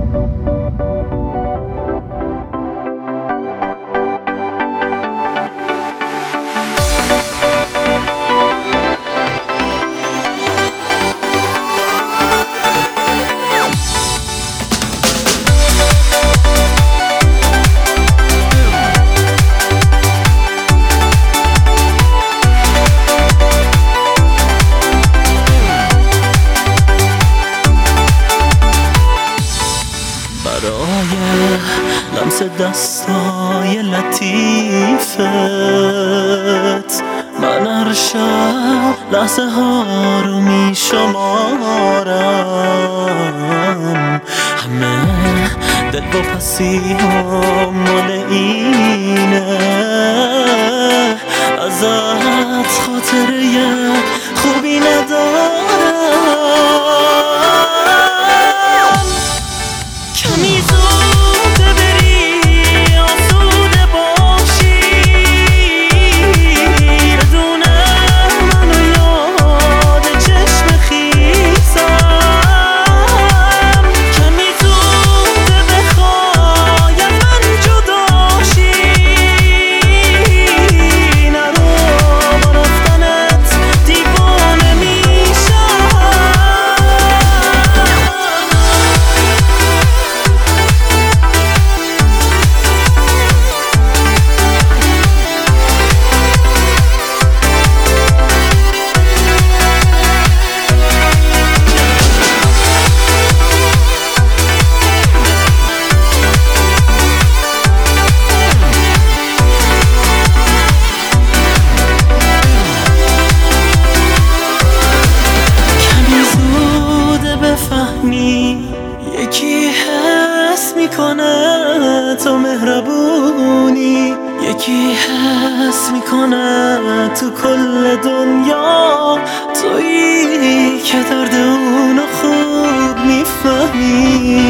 برای لمس دستای لطیفت من هر شب لحظه ها رو می شمارم. همه دل و پسی ها مال اینه، ازت خاطره خوبی ندارم. کمی زوده بری آسوده باشی، بدون منو یاد چشم خیسم. کمی زوده بخوای از من جدا شی، نرو با رفتنت دیوانه میشم. یکی حس میکنه تو مهربونی، یکی حس میکنه تو کل دنیا تویی که درد اونو خوب میفهمی.